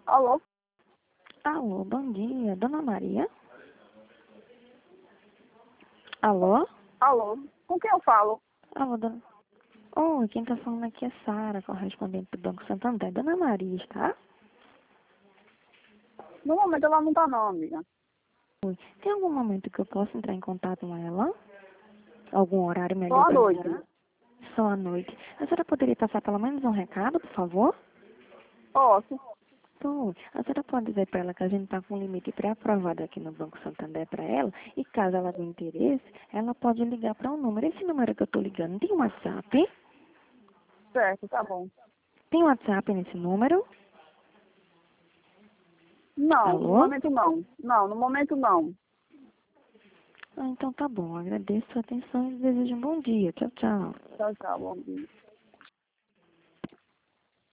Alô? Alô, bom dia, Dona Maria? Alô? Alô? Com quem eu falo? Alô, dona... Oi, quem tá falando aqui é Sara, correspondente do Banco Santander. Dona Maria, está? No momento ela não tá não, amiga. Oi. Tem algum momento que eu possa entrar em contato com ela? Algum horário Só melhor à para a noite. senhora? Só à noite. A senhora poderia passar pelo menos um recado, por favor? Posso? Então, a senhora pode dizer para ela que a gente está com um limite pré-aprovado aqui no Banco Santander para ela, e caso ela tenha interesse, ela pode ligar para o número. Esse número que eu estou ligando tem um WhatsApp? Certo, tá bom. Tem WhatsApp nesse número? Não, no Alô? momento não. Não, no momento não. Ah, então tá bom. Agradeço a atenção e desejo um bom dia. Tchau, tchau. Tchau, tchau, bom dia.